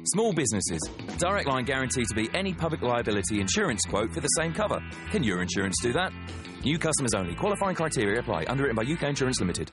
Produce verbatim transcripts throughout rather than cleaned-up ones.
Small businesses. Direct Line guaranteed to be any public liability insurance quote for the same cover. Can your insurance do that? New customers only. Qualifying criteria apply. Underwritten by U K Insurance Limited.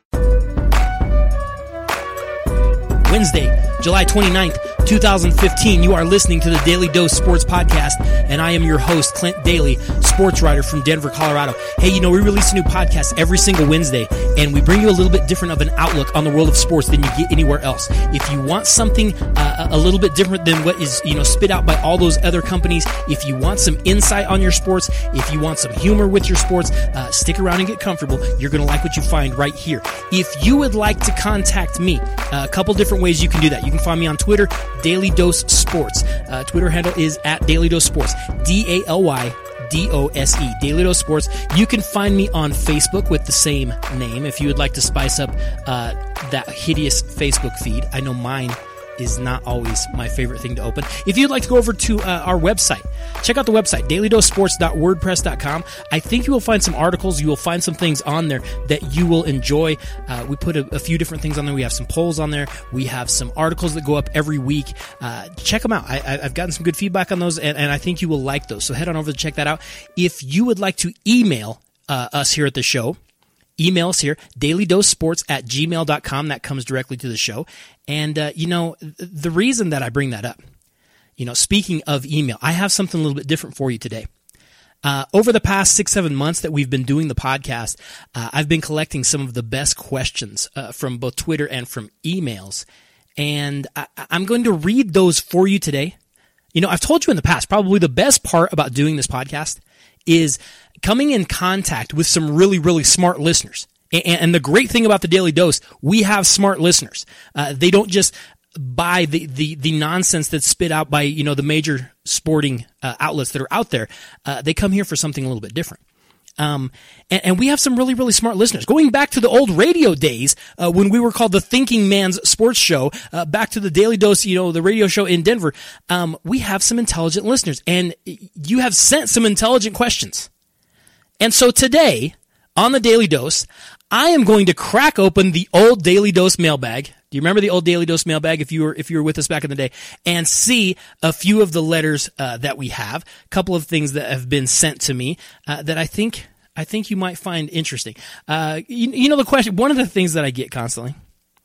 Wednesday, July twenty-ninth, twenty fifteen. You are listening to the Daily Dose Sports Podcast, and I am your host, Clint Daly, sports writer from Denver, Colorado. Hey, you know, we release a new podcast every single Wednesday, and we bring you a little bit different of an outlook on the world of sports than you get anywhere else. If you want something uh, a little bit different than what is, you know, spit out by all those other companies, if you want some insight on your sports, if you want some humor with your sports, uh, stick around and get comfortable. You're going to like what you find right here. If you would like to contact me, uh, a couple different ways you can do that. You can find me on Twitter, Daily Dose Sports. Uh, Twitter handle is at Daily Dose Sports. D A L Y D O S E. Daily Dose Sports. You can find me on Facebook with the same name if you would like to spice up uh, that hideous Facebook feed. I know mine is not always my favorite thing to open. If you'd like to go over to uh, our website, check out the website, daily dose sports dot wordpress dot com. I think you will find some articles. You will find some things on there that you will enjoy. Uh, we put a, a few different things on there. We have some polls on there. We have some articles that go up every week. Uh, check them out. I, I've gotten some good feedback on those, and, and I think you will like those. So head on over to check that out. If you would like to email uh, us here at the show, email us here, dailydosesports at gmail dot com. That comes directly to the show. And, uh, you know, the reason that I bring that up, you know, speaking of email, I have something a little bit different for you today. Uh, over the past six, seven months that we've been doing the podcast, uh, I've been collecting some of the best questions uh, from both Twitter and from emails. And I, I'm going to read those for you today. You know, I've told you in the past, probably the best part about doing this podcast is coming in contact with some really, really smart listeners. And the great thing about the Daily Dose, we have smart listeners. Uh, they don't just buy the, the, the nonsense that's spit out by, you know, the major sporting uh, outlets that are out there. Uh, they come here for something a little bit different. Um, and, and we have some really, really smart listeners. Going back to the old radio days, uh, when we were called the Thinking Man's Sports Show, uh, back to the Daily Dose, you know, the radio show in Denver, um, we have some intelligent listeners. And you have sent some intelligent questions. And so today, on the Daily Dose, I am going to crack open the old Daily Dose mailbag. Do you remember the old Daily Dose mailbag if you were if you were with us back in the day? And see a few of the letters uh, that we have. A couple of things that have been sent to me uh, that I think I think you might find interesting. Uh, you, you know the question. One of the things that I get constantly,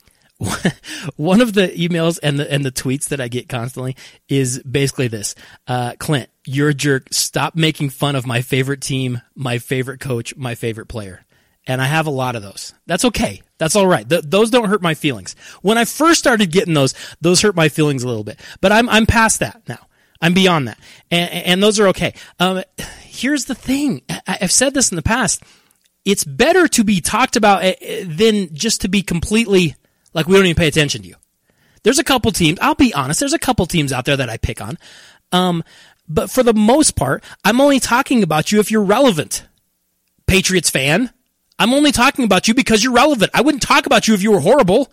one of the emails and the and the tweets that I get constantly is basically this: uh, Clint, you're a jerk. Stop making fun of my favorite team, my favorite coach, my favorite player. And I have a lot of those. That's okay. That's all right. Th- those don't hurt my feelings. When I first started getting those, those hurt my feelings a little bit. But I'm I'm past that now. I'm beyond that. And, and those are okay. Um, here's the thing. I, I've said this in the past. It's better to be talked about than just to be completely like we don't even pay attention to you. There's a couple teams. I'll be honest. There's a couple teams out there that I pick on. Um, but for the most part, I'm only talking about you if you're relevant. Patriots fan. I'm only talking about you because you're relevant. I wouldn't talk about you if you were horrible.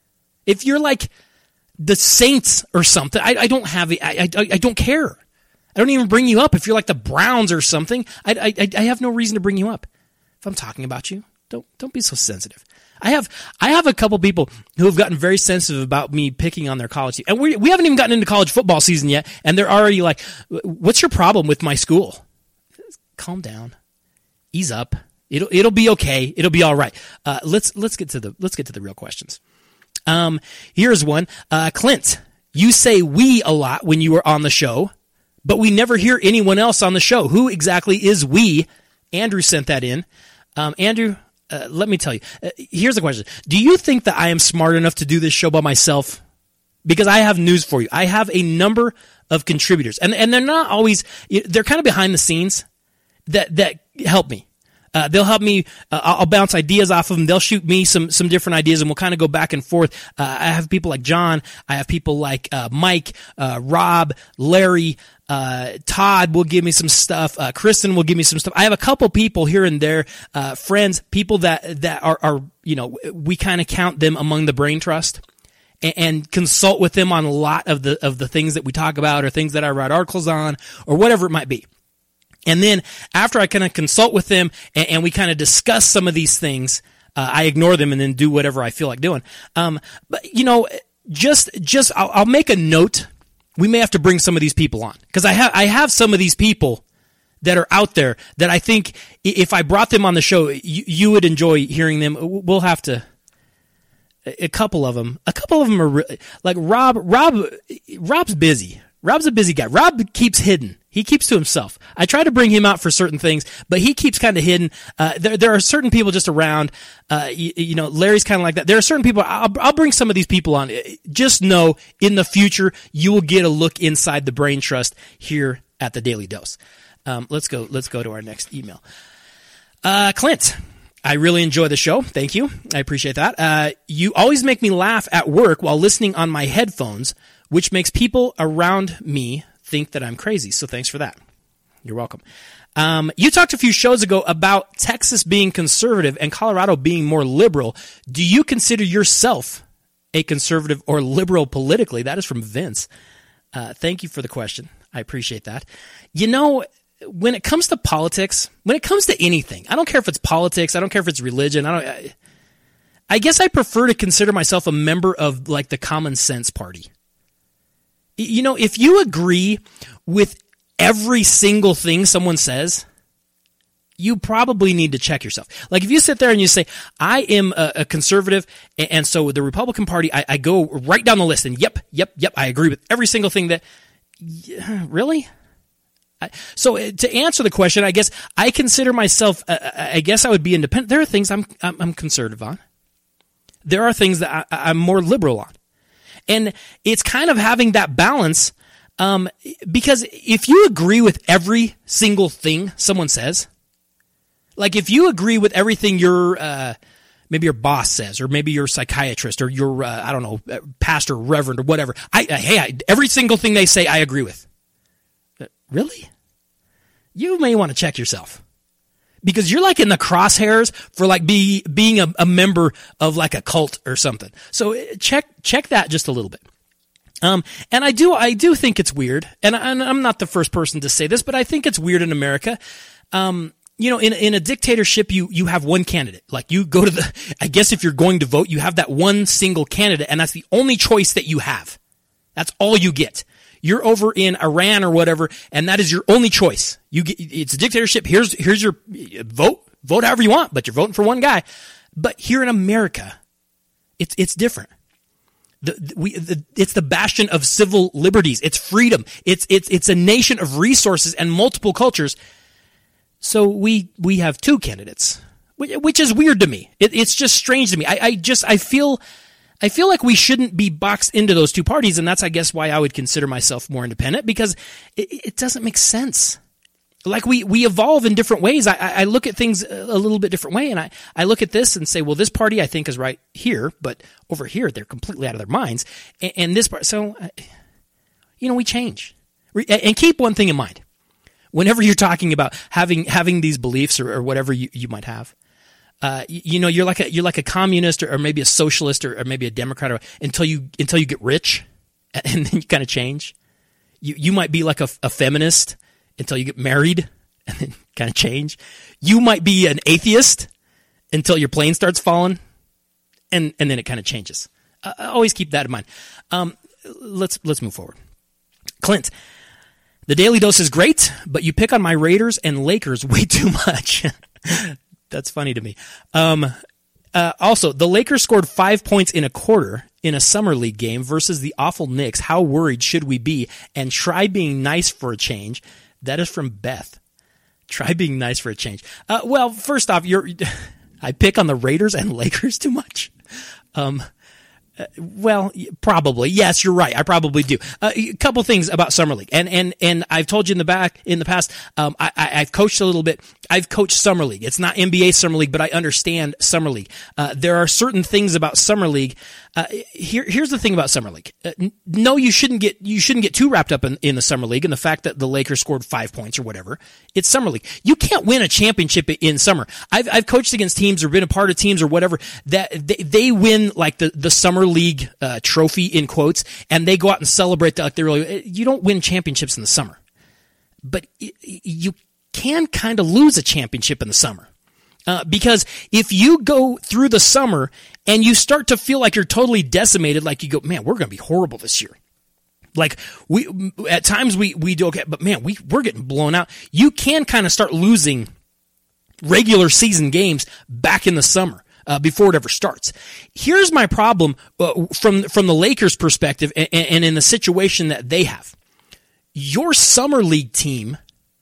If you're like the Saints or something, I, I don't have it. I, I, I don't care. I don't even bring you up. If you're like the Browns or something, I, I, I have no reason to bring you up. If I'm talking about you, don't don't be so sensitive. I have I have a couple people who have gotten very sensitive about me picking on their college team, and we we haven't even gotten into college football season yet, and they're already like, "What's your problem with my school?" Calm down, ease up. It'll it'll be okay. It'll be all right. Uh, let's let's get to the let's get to the real questions. Um, here's one. Uh, Clint, you say we a lot when you are on the show, but we never hear anyone else on the show. Who exactly is we? Andrew sent that in. Um, Andrew, uh, let me tell you. Uh, here's the question: do you think that I am smart enough to do this show by myself? Because I have news for you. I have a number of contributors, and and they're not always. They're kind of behind the scenes that that help me. Uh, they'll help me. Uh, I'll bounce ideas off of them. They'll shoot me some some different ideas, and we'll kind of go back and forth. Uh, I have people like John. I have people like uh, Mike, uh, Rob, Larry, uh, Todd will give me some stuff. Uh, Kristen will give me some stuff. I have a couple people here and there, uh, friends, people that that are, are you know, we kind of count them among the brain trust. And consult with them on a lot of the of the things that we talk about, or things that I write articles on, or whatever it might be. And then after I kind of consult with them and, and we kind of discuss some of these things, uh, I ignore them and then do whatever I feel like doing. Um, but you know, just just I'll, I'll make a note we may have to bring some of these people on, because I have I have some of these people that are out there that I think if I brought them on the show, you, you would enjoy hearing them. We'll have to. A couple of them, a couple of them are re- like Rob. Rob, Rob's busy. Rob's a busy guy. Rob keeps hidden. He keeps to himself. I try to bring him out for certain things, but he keeps kind of hidden. Uh, there, there are certain people just around. Uh, you, you know, Larry's kind of like that. There are certain people. I'll, I'll bring some of these people on. Just know, in the future, you will get a look inside the Brain Trust here at the Daily Dose. Um, let's go. Let's go to our next email. Uh, Clint. I really enjoy the show. Thank you. I appreciate that. Uh, you always make me laugh at work while listening on my headphones, which makes people around me think that I'm crazy. So thanks for that. You're welcome. Um, you talked a few shows ago about Texas being conservative and Colorado being more liberal. Do you consider yourself a conservative or liberal politically? That is from Vince. Uh, thank you for the question. I appreciate that. You know, when it comes to politics, when it comes to anything, I don't care if it's politics, I don't care if it's religion, I don't. I, I guess I prefer to consider myself a member of like the common sense party. You know, if you agree with every single thing someone says, you probably need to check yourself. Like if you sit there and you say, I am a, a conservative, and, and so the Republican Party, I, I go right down the list and yep, yep, yep, I agree with every single thing that, yeah, really? So to answer the question, I guess I consider myself, uh, I guess I would be independent. There are things I'm I'm, I'm conservative on. There are things that I, I'm more liberal on. And it's kind of having that balance, um, because if you agree with every single thing someone says, like if you agree with everything your, uh, maybe your boss says, or maybe your psychiatrist, or your, uh, I don't know, pastor, reverend, or whatever, I, I hey, I, every single thing they say I agree with. Really? You may want to check yourself, because you're like in the crosshairs for like be, being a, a member of like a cult or something. So check check that just a little bit. Um, and I do I do think it's weird, and, I, and I'm not the first person to say this, but I think it's weird in America. Um, you know, in in a dictatorship, you you have one candidate. Like you go to the, I guess if you're going to vote, you have that one single candidate, and that's the only choice that you have. That's all you get. You're over in Iran or whatever, and that is your only choice. You get, it's a dictatorship. Here's here's your vote. Vote however you want, but you're voting for one guy. But here in America, it's it's different. The, the, we, the, it's the bastion of civil liberties. It's freedom. It's it's it's a nation of resources and multiple cultures. So we we have two candidates, which, which is weird to me. It, it's just strange to me. I, I just I feel. I feel like we shouldn't be boxed into those two parties, and that's, I guess, why I would consider myself more independent, because it, it doesn't make sense. Like, we, we evolve in different ways. I, I look at things a little bit different way, and I, I look at this and say, well, this party I think is right here, but over here they're completely out of their minds, and, and this part, so, you know, we change. And keep one thing in mind. Whenever you're talking about having having these beliefs or, or whatever you, you might have, Uh, you, you know, you're like a you're like a communist or, or maybe a socialist or, or maybe a Democrat or, until you until you get rich, and then you kind of change. You you might be like a, a feminist until you get married, and then kind of change. You might be an atheist until your plane starts falling, and and then it kind of changes. Uh, always keep that in mind. Um, let's let's move forward. Clint, the Daily Dose is great, but you pick on my Raiders and Lakers way too much. That's funny to me. Um, uh, also, the Lakers scored five points in a quarter in a summer league game versus the awful Knicks. How worried should we be? And try being nice for a change. That is from Beth. Try being nice for a change. Uh, well, first off, you're, I pick on the Raiders and Lakers too much. Um, Uh, well, probably. Yes, you're right. I probably do. Uh, a couple things about Summer League. And, and, and I've told you in the back, in the past, um, I, I, I've coached a little bit. I've coached Summer League. It's not N B A Summer League, but I understand Summer League. Uh, there are certain things about Summer League. Uh, here, here's the thing about Summer League. Uh, no, you shouldn't get, you shouldn't get too wrapped up in, in the Summer League and the fact that the Lakers scored five points or whatever. It's Summer League. You can't win a championship in summer. I've, I've coached against teams or been a part of teams or whatever that they, they win like the, the Summer League, uh, trophy in quotes, and they go out and celebrate like they really, you don't win championships in the summer, but you can kind of lose a championship in the summer. Uh, because if you go through the summer and you start to feel like you're totally decimated, like you go, man, we're going to be horrible this year. Like we, at times we, we do okay, but man, we, we're getting blown out. You can kind of start losing regular season games back in the summer, uh, before it ever starts. Here's my problem, uh, from, from the Lakers' perspective and, and in the situation that they have. Your summer league team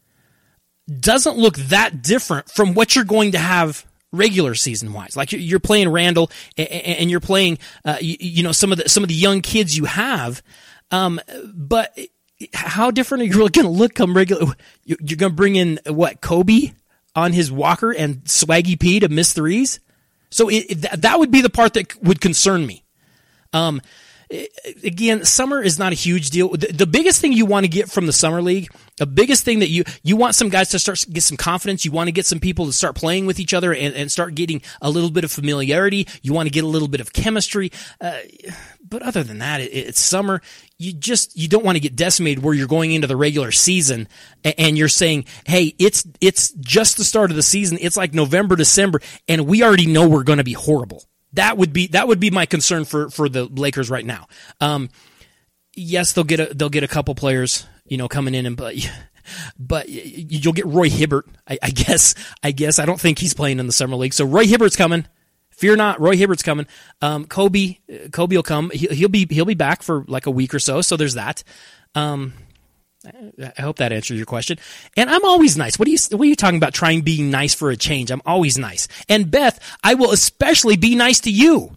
doesn't look that different from what you're going to have regular season wise. Like you're playing Randall and you're playing, uh, you, you know, some of the, some of the young kids you have. Um, but how different are you really going to look come regular? You're going to bring in what, Kobe on his walker and Swaggy P to miss threes. So it, it, that would be the part that would concern me. Um, Again, summer is not a huge deal. The, the biggest thing you want to get from the summer league, the biggest thing that you, you want some guys to start get some confidence. You want to get some people to start playing with each other and, and start getting a little bit of familiarity. You want to get a little bit of chemistry. Uh, but other than that, it, it's summer. You just, you don't want to get decimated where you're going into the regular season and, and you're saying, hey, it's, it's just the start of the season. It's like November, December, and we already know we're going to be horrible. That would be that would be my concern for, for the Lakers right now. Um, yes, they'll get a they'll get a couple players, you know, coming in, and but but you'll get Roy Hibbert. I, I guess I guess I don't think he's playing in the summer league. So Roy Hibbert's coming. Fear not, Roy Hibbert's coming. Um, Kobe Kobe will come. He, he'll be he'll be back for like a week or so. So there's that. Um, I hope that answers your question. And I'm always nice. What are you, what are you talking about trying being nice for a change? I'm always nice. And Beth, I will especially be nice to you.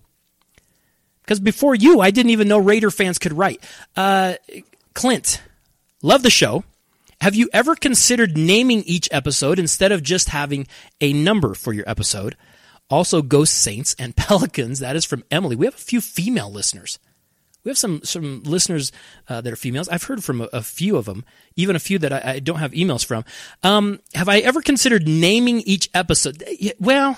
Because before you, I didn't even know Raider fans could write. Uh, Clint, love the show. Have you ever considered naming each episode instead of just having a number for your episode? Also, Ghost Saints and Pelicans. That is from Emily. We have a few female listeners. We have some some listeners uh, that are females. I've heard from a, a few of them, even a few that I, I don't have emails from. Um, have I ever considered naming each episode? Well,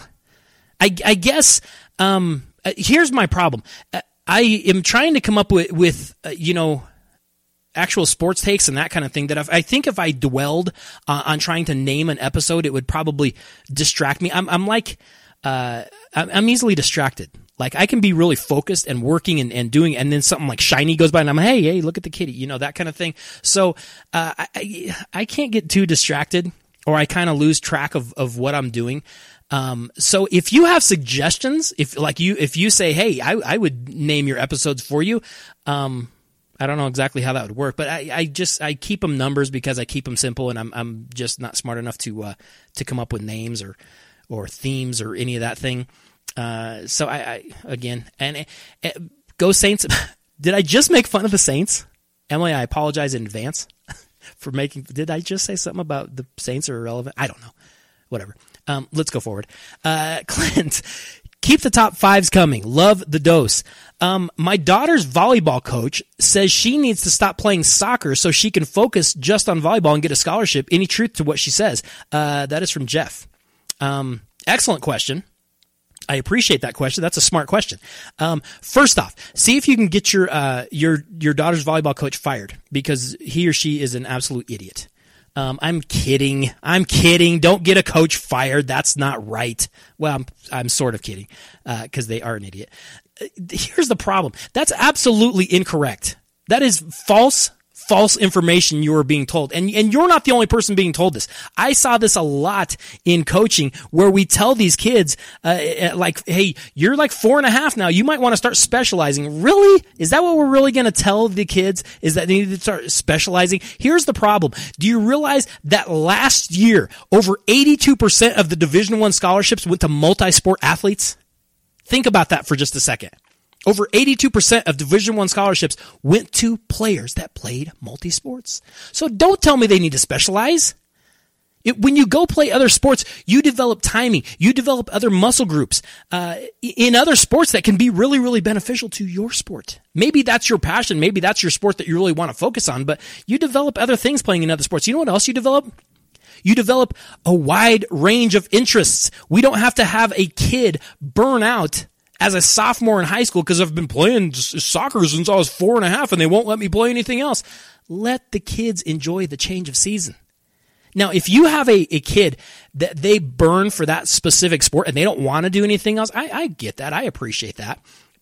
I, I guess um, here's my problem. I am trying to come up with, with uh, you know, actual sports takes and that kind of thing that if, I think if I dwelled uh, on trying to name an episode, it would probably distract me. I'm, I'm like, uh, I'm easily distracted. Like I can be really focused and working and, and doing, and then something like shiny goes by and I'm, hey, hey, look at the kitty, you know, that kind of thing. So, uh, I, I can't get too distracted or I kind of lose track of, of what I'm doing. Um, so if you have suggestions, if like you, if you say, hey, I, I would name your episodes for you. Um, I don't know exactly how that would work, but I, I just, I keep them numbers because I keep them simple and I'm, I'm just not smart enough to, uh, to come up with names or, or themes or any of that thing. Uh, so I, I, again, and uh, go Saints. Did I just make fun of the Saints? Emily, I apologize in advance for making, did I just say something about the Saints are irrelevant? I don't know. Whatever. Um, let's go forward. Uh, Clint, keep the top fives coming. Love the dose. Um, my daughter's volleyball coach says she needs to stop playing soccer so she can focus just on volleyball and get a scholarship. Any truth to what she says? Uh, that is from Jeff. Um, excellent question. I appreciate that question. That's a smart question. Um, first off, see if you can get your uh, your your daughter's volleyball coach fired because he or she is an absolute idiot. Um, I'm kidding. I'm kidding. Don't get a coach fired. That's not right. Well, I'm I'm sort of kidding because uh, they are an idiot. Here's the problem. That's absolutely incorrect. That is false. False information you are being told. And, and you're not the only person being told this. I saw this a lot in coaching where we tell these kids, uh, like, hey, you're like four and a half now. You might want to start specializing. Really? Is that what we're really going to tell the kids? Is that they need to start specializing? Here's the problem. Do you realize that last year, over eighty-two percent of the Division One scholarships went to multi-sport athletes? Think about that for just a second. Over eighty-two percent of Division One scholarships went to players that played multi-sports. So don't tell me they need to specialize. It, when you go play other sports, you develop timing. You develop other muscle groups uh, in other sports that can be really, really beneficial to your sport. Maybe that's your passion. Maybe that's your sport that you really want to focus on. But you develop other things playing in other sports. You know what else you develop? You develop a wide range of interests. We don't have to have a kid burn out as a sophomore in high school because I've been playing soccer since I was four and a half and they won't let me play anything else. Let the kids enjoy the change of season. Now, if you have a, a kid that they burn for that specific sport and they don't want to do anything else, I, I get that. I appreciate that.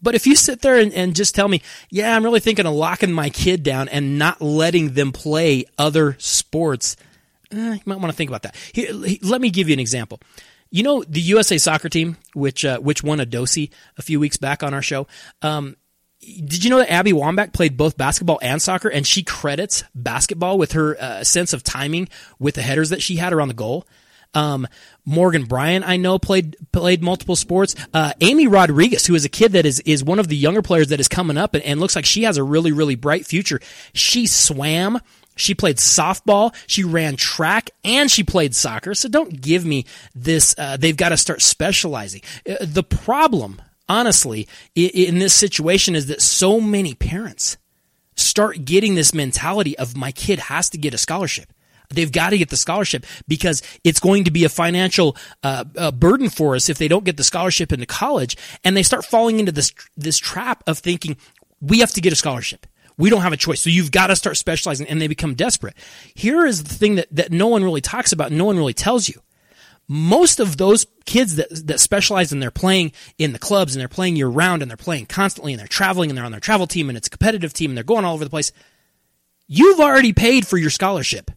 But if you sit there and, and just tell me, yeah, I'm really thinking of locking my kid down and not letting them play other sports, eh, you might want to think about that. Here, let me give you an example. You know, the U S A soccer team, which uh, which won a Dosi a few weeks back on our show, um, did you know that Abby Wambach played both basketball and soccer, and she credits basketball with her uh, sense of timing with the headers that she had around the goal? Um, Morgan Bryant, I know, played played multiple sports. Uh, Amy Rodriguez, who is a kid that is is one of the younger players that is coming up and, and looks like she has a really, really bright future. She swam. She played softball, she ran track, and she played soccer. So don't give me this, uh, they've got to start specializing. Uh, the problem, honestly, in, in this situation is that so many parents start getting this mentality of my kid has to get a scholarship. They've got to get the scholarship because it's going to be a financial uh, uh, burden for us if they don't get the scholarship into college. And they start falling into this this trap of thinking, we have to get a scholarship. We don't have a choice. So you've got to start specializing, and they become desperate. Here is the thing that, that no one really talks about, and no one really tells you. Most of those kids that, that specialize and they're playing in the clubs and they're playing year round and they're playing constantly and they're traveling and they're on their travel team and it's a competitive team and they're going all over the place, you've already paid for your scholarship.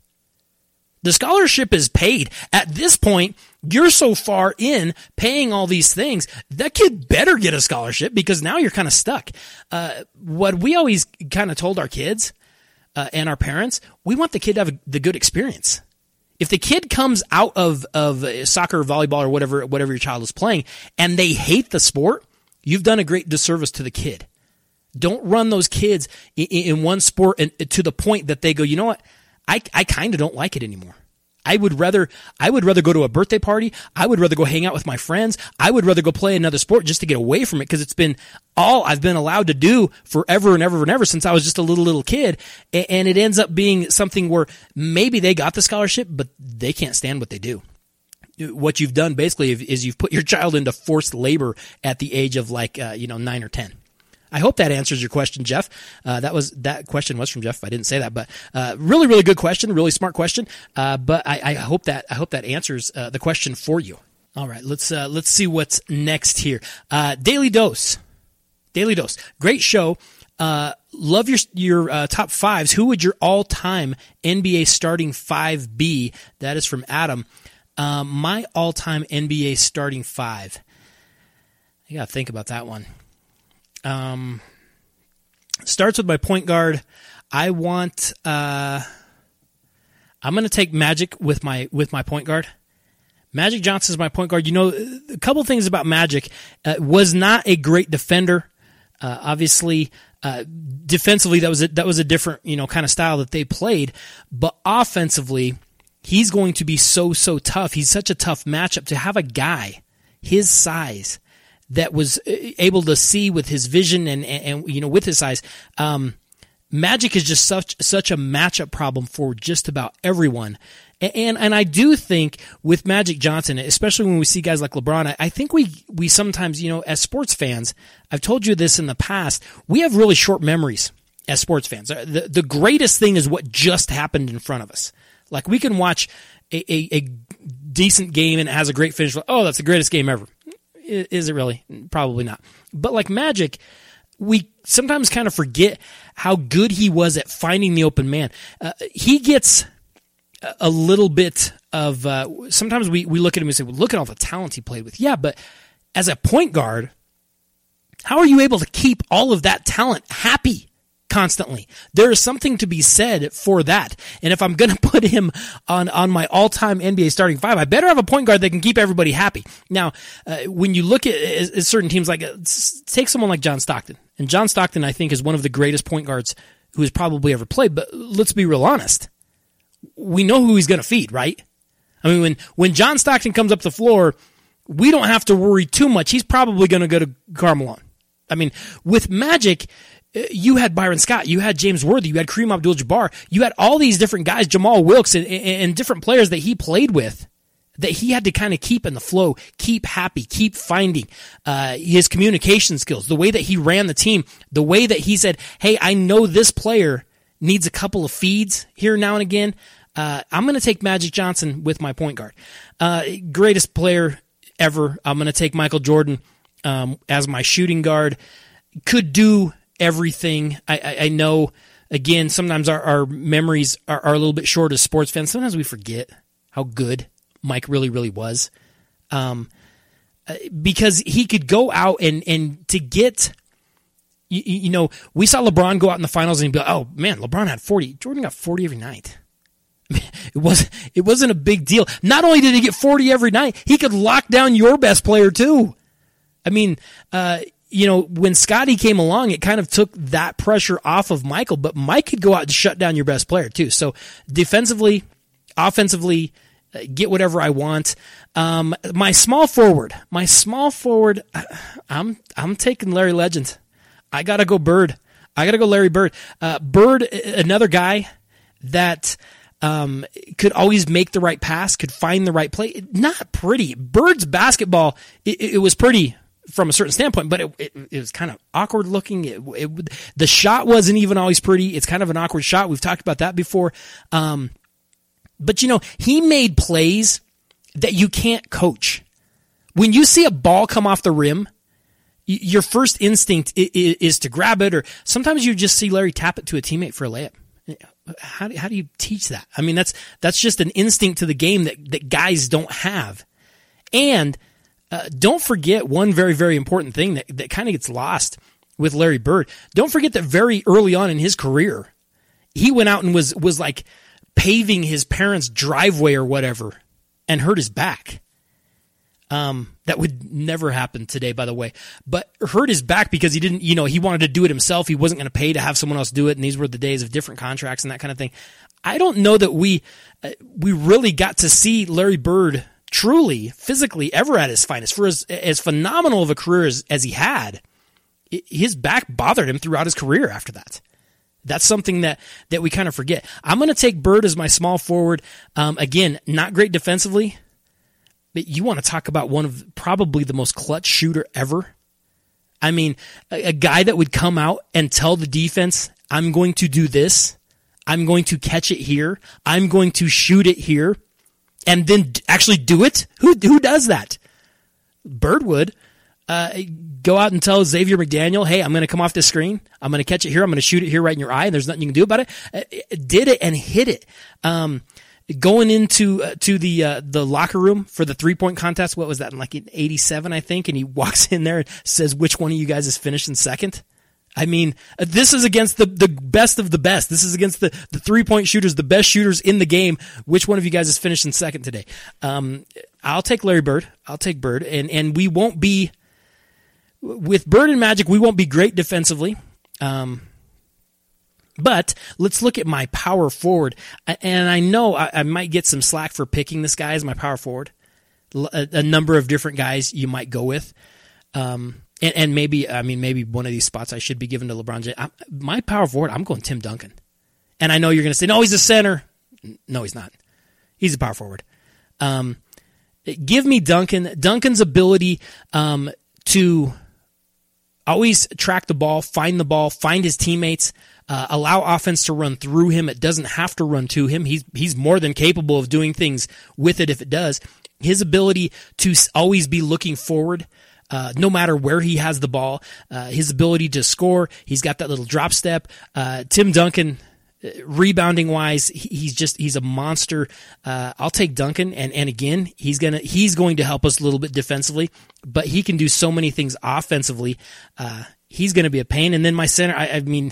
The scholarship is paid. At this point, you're so far in paying all these things, that kid better get a scholarship because now you're kind of stuck. Uh, what we always kind of told our kids uh, and our parents, we want the kid to have a, the good experience. If the kid comes out of, of soccer or volleyball or whatever, whatever your child is playing and they hate the sport, you've done a great disservice to the kid. Don't run those kids in, in one sport and, to the point that they go, you know what? I, I kind of don't like it anymore. I would rather, I would rather go to a birthday party. I would rather go hang out with my friends. I would rather go play another sport just to get away from it because it's been all I've been allowed to do forever and ever and ever since I was just a little, little kid. And it ends up being something where maybe they got the scholarship, but they can't stand what they do. What you've done basically is you've put your child into forced labor at the age of like, uh, you know, nine or ten. I hope that answers your question, Jeff. Uh, that was that question was from Jeff. I didn't say that, but uh, really, really good question, really smart question. Uh, but I, I hope that I hope that answers uh, the question for you. All right, let's uh, let's see what's next here. Uh, Daily Dose, Daily Dose, great show. Uh, love your your uh, top fives. Who would your all time N B A starting five be? That is from Adam. Um, my all time N B A starting five. I gotta think about that one. Um, starts with my point guard. I want, uh, I'm going to take Magic with my, with my point guard. Magic Johnson is my point guard. You know, a couple things about Magic, uh, was not a great defender. Uh, obviously, uh, defensively, that was a, that was a different, you know, kind of style that they played, but offensively, he's going to be so, so tough. He's such a tough matchup to have a guy his size that was able to see with his vision and, and, and you know, with his size. Um, Magic is just such such a matchup problem for just about everyone. And, and and I do think with Magic Johnson, especially when we see guys like LeBron, I, I think we we sometimes, you know, as sports fans, I've told you this in the past, we have really short memories as sports fans. The, the greatest thing is what just happened in front of us. Like we can watch a, a, a decent game and it has a great finish. Oh, that's the greatest game ever. Is it really? Probably not. But like Magic, we sometimes kind of forget how good he was at finding the open man. Uh, he gets a little bit of, uh, sometimes we, we look at him and say, well, look at all the talent he played with. Yeah, but as a point guard, how are you able to keep all of that talent happy constantly? There is something to be said for that. And if I'm going to put him on, on my all-time N B A starting five, I better have a point guard that can keep everybody happy. Now, uh, when you look at, at certain teams, like uh, take someone like John Stockton. And John Stockton, I think, is one of the greatest point guards who has probably ever played. But let's be real honest. We know who he's going to feed, right? I mean, when, when John Stockton comes up the floor, we don't have to worry too much. He's probably going to go to Karl Malone. I mean, with Magic, you had Byron Scott, you had James Worthy, you had Kareem Abdul-Jabbar, you had all these different guys, Jamal Wilkes, and, and different players that he played with that he had to kind of keep in the flow, keep happy, keep finding uh, his communication skills, the way that he ran the team, the way that he said, hey, I know this player needs a couple of feeds here now and again. Uh, I'm going to take Magic Johnson with my point guard. Uh, greatest player ever. I'm going to take Michael Jordan um, as my shooting guard. could do everything. I, I, I know, again, sometimes our, our memories are, are a little bit short as sports fans. Sometimes we forget how good Mike really, really was. Um, because he could go out and, and to get, you, you know, we saw LeBron go out in the finals and be like, oh man, LeBron had forty. Jordan got forty every night. It wasn't, it wasn't a big deal. Not only did he get forty every night, he could lock down your best player too. I mean, uh, you know, when Scottie came along, it kind of took that pressure off of Michael, but Mike could go out and shut down your best player too. So defensively, offensively, uh, get whatever I want. Um, my small forward, my small forward, I'm, I'm taking Larry Legend. I gotta go Bird. I gotta go Larry Bird. Uh, Bird, another guy that, um, could always make the right pass, could find the right play. Not pretty. Bird's basketball, it, it was pretty from a certain standpoint, but it, it, it was kind of awkward looking. It, it, the shot wasn't even always pretty. It's kind of an awkward shot. We've talked about that before. Um, but you know, he made plays that you can't coach. When you see a ball come off the rim, y- your first instinct is, is to grab it, or sometimes you just see Larry tap it to a teammate for a layup. How do, how do you teach that? I mean, that's, that's just an instinct to the game that, that guys don't have. And, uh, don't forget one very, very important thing that, that kind of gets lost with Larry Bird. Don't forget that very early on in his career, he went out and was, was like paving his parents' driveway or whatever and hurt his back. Um, that would never happen today, by the way, but hurt his back because he didn't, you know, he wanted to do it himself. He wasn't going to pay to have someone else do it. And these were the days of different contracts and that kind of thing. I don't know that we, uh, we really got to see Larry Bird truly, physically, ever at his finest. For as, as phenomenal of a career as, as he had, it, his back bothered him throughout his career after that. That's something that, that we kind of forget. I'm going to take Bird as my small forward. Um, again, not great defensively. But you want to talk about one of probably the most clutch shooter ever. I mean, a, a guy that would come out and tell the defense, I'm going to do this. I'm going to catch it here. I'm going to shoot it here. And then actually do it. Who, who does that? Bird would. Uh, go out and tell Xavier McDaniel, hey, I'm going to come off this screen. I'm going to catch it here. I'm going to shoot it here right in your eye. And there's nothing you can do about it. Uh, it did it and hit it. Um, Going into uh, to the uh, the locker room for the three point contest, what was that, in like eighty-seven, I think, and he walks in there and says, which one of you guys is finishing second? I mean, uh, this is against the, the best of the best. This is against the, the three point shooters, the best shooters in the game. Which one of you guys is finishing second today? Um, I'll take Larry Bird. I'll take Bird, and and we won't be with Bird and Magic. We won't be great defensively. Um, But let's look at my power forward. And I know I, I might get some slack for picking this guy as my power forward. A, a number of different guys you might go with. Um, and, and maybe, I mean, maybe one of these spots I should be given to LeBron James. I, my power forward, I'm going Tim Duncan. And I know you're going to say, no, he's a center. No, he's not. He's a power forward. Um, give me Duncan. Duncan's ability um, to always track the ball, find the ball, find his teammates, Uh, allow offense to run through him. It doesn't have to run to him. He's he's more than capable of doing things with it if it does. His ability to always be looking forward, uh, no matter where he has the ball. Uh, his ability to score. He's got that little drop step. Uh, Tim Duncan, rebounding wise, he's just he's a monster. Uh, I'll take Duncan, and and again, he's gonna he's going to help us a little bit defensively, but he can do so many things offensively. Uh, he's going to be a pain. And then my center, I, I mean.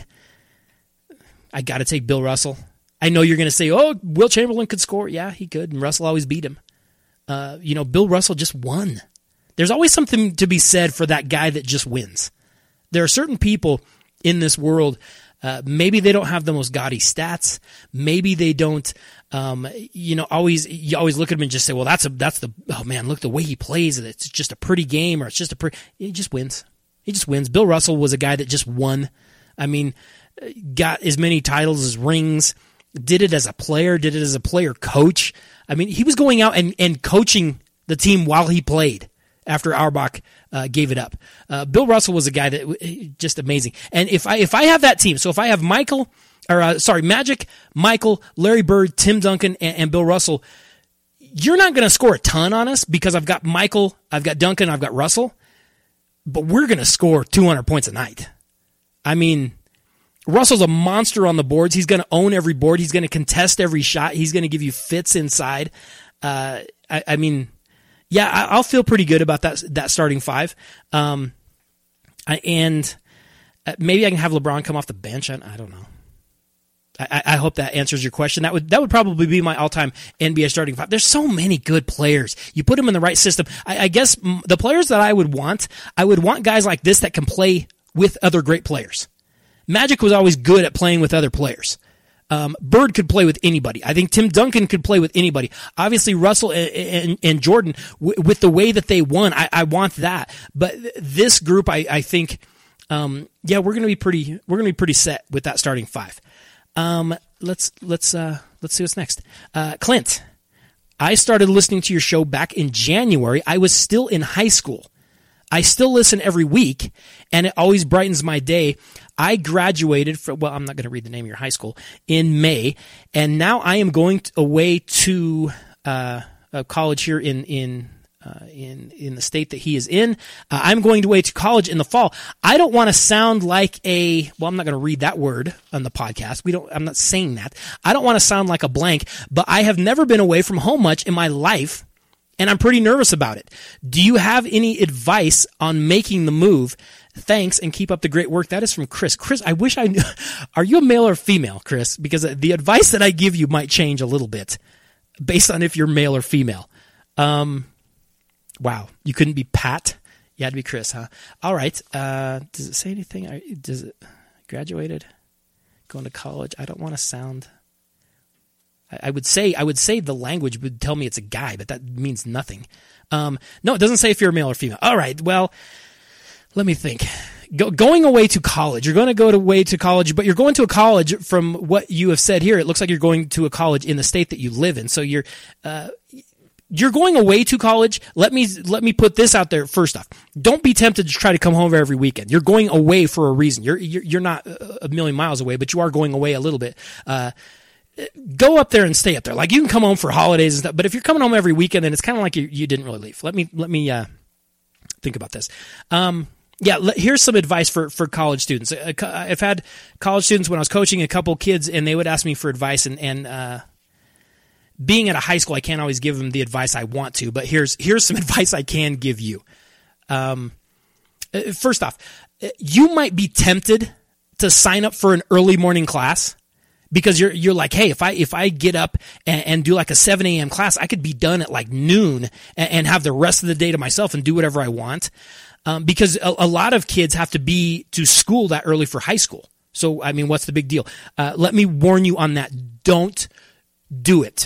I got to take Bill Russell. I know you're going to say, oh, Will Chamberlain could score. Yeah, he could, and Russell always beat him. Uh, you know, Bill Russell just won. There's always something to be said for that guy that just wins. There are certain people in this world, uh, maybe they don't have the most gaudy stats. Maybe they don't, um, you know, always, you always look at him and just say, well, that's a, that's the, oh man, look the way he plays. It's just a pretty game, or it's just a pretty, he just wins. He just wins. Bill Russell was a guy that just won. I mean, got as many titles as rings, did it as a player, did it as a player coach. I mean, he was going out and, and coaching the team while he played after Auerbach uh, gave it up. Uh, Bill Russell was a guy that just amazing. And if I if I have that team, so if I have Michael, or uh, sorry, Magic, Michael, Larry Bird, Tim Duncan, and, and Bill Russell, you're not going to score a ton on us because I've got Michael, I've got Duncan, I've got Russell. but we're going to score two hundred points a night. I mean, Russell's a monster on the boards. He's going to own every board. He's going to contest every shot. He's going to give you fits inside. Uh, I, I mean, yeah, I, I'll feel pretty good about that that starting five. Um, I, and maybe I can have LeBron come off the bench. I, I don't know. I, I hope that answers your question. That would that would probably be my all-time N B A starting five. There's so many good players. You put them in the right system. I, I guess the players that I would want, I would want guys like this that can play with other great players. Magic was always good at playing with other players. Um, Bird could play with anybody. I think Tim Duncan could play with anybody. Obviously, Russell and, and, and Jordan, w- with the way that they won, I, I want that. But this group, I, I think, um, yeah, we're going to be pretty. We're going to be pretty set with that starting five. Um, let's let's uh, let's see what's next. Uh, Clint, I started listening to your show back in January. I was still in high school. I still listen every week, and it always brightens my day. I graduated from, well, I'm not going to read the name of your high school, in May, and now I am going to, away to uh, a college here in in uh, in in the state that he is in. Uh, I'm going away to college in the fall. I don't want to sound like a, well, I'm not going to read that word on the podcast. We don't. I'm not saying that. I don't want to sound like a blank, but I have never been away from home much in my life, and I'm pretty nervous about it. Do you have any advice on making the move? Thanks, and keep up the great work. That is from Chris. Chris, I wish I knew. Are you a male or female, Chris? Because the advice that I give you might change a little bit based on if you're male or female. Um, wow, you couldn't be Pat? You had to be Chris, huh? All right. Uh, does it say anything? Does it graduated, going to college? I don't want to sound. I would say I would say the language would tell me it's a guy, but that means nothing. Um, no, it doesn't say if you're a male or female. All right, well, let me think. Go, going away to college. You're going to go to away to college, but you're going to a college. From what you have said here, it looks like you're going to a college in the state that you live in. So you're uh, you're going away to college. Let me let me put this out there first off. Don't be tempted to try to come home every weekend. You're going away for a reason. You're you're, you're not a million miles away, but you are going away a little bit. Uh, Go up there and stay up there. Like, you can come home for holidays and stuff, but if you're coming home every weekend, then it's kind of like you, you didn't really leave. Let me let me uh, think about this. Um, yeah, let, here's some advice for, for college students. I've had college students when I was coaching a couple kids, and they would ask me for advice. And, and uh, being at a high school, I can't always give them the advice I want to, but here's here's some advice I can give you. Um, first off, you might be tempted to sign up for an early morning class. Because you're you're like, hey, if I if I get up and, and do like a seven a.m. class, I could be done at like noon and, and have the rest of the day to myself and do whatever I want. Um, because a, a lot of kids have to be to school that early for high school. So, I mean, what's the big deal? Uh, let me warn you on that. Don't do it.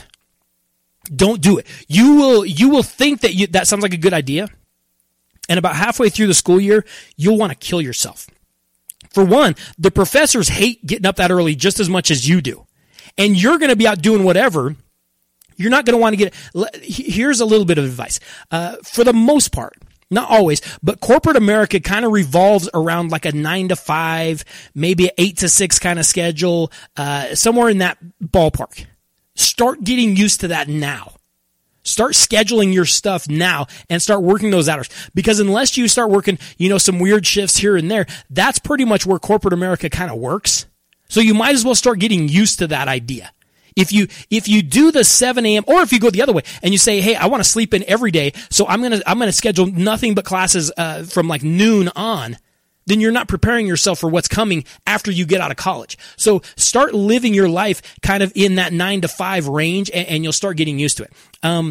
Don't do it. You will you will think that you, that sounds like a good idea, and about halfway through the school year, you'll want to kill yourself. For one, the professors hate getting up that early just as much as you do. And you're going to be out doing whatever. You're not going to want to get it. Here's a little bit of advice. Uh, for the most part, not always, but corporate America kind of revolves around like a nine to five, maybe an eight to six kind of schedule, uh, somewhere in that ballpark. Start getting used to that now. Start scheduling your stuff now and start working those hours. Because unless you start working, you know, some weird shifts here and there, that's pretty much where corporate America kind of works. So you might as well start getting used to that idea. If you, if you do the seven a.m. or if you go the other way and you say, hey, I want to sleep in every day, so I'm going to, I'm going to schedule nothing but classes, uh, from like noon on, then you're not preparing yourself for what's coming after you get out of college. So start living your life kind of in that nine to five range, and, and you'll start getting used to it. Um,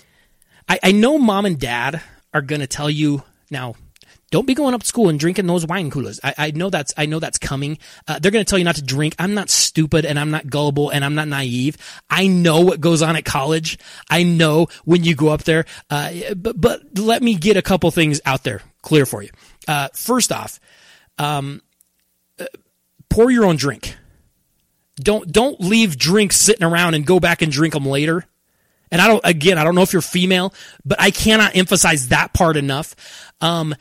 I, I know mom and dad are going to tell you now, don't be going up to school and drinking those wine coolers. I, I know that's, I know that's coming. Uh, they're going to tell you not to drink. I'm not stupid, and I'm not gullible, and I'm not naive. I know what goes on at college. I know when you go up there. Uh, but, but let me get a couple things out there clear for you. Uh, first off, um, uh, pour your own drink. Don't, don't leave drinks sitting around and go back and drink them later. And I don't, again, I don't know if you're female, but I cannot emphasize that part enough. Um,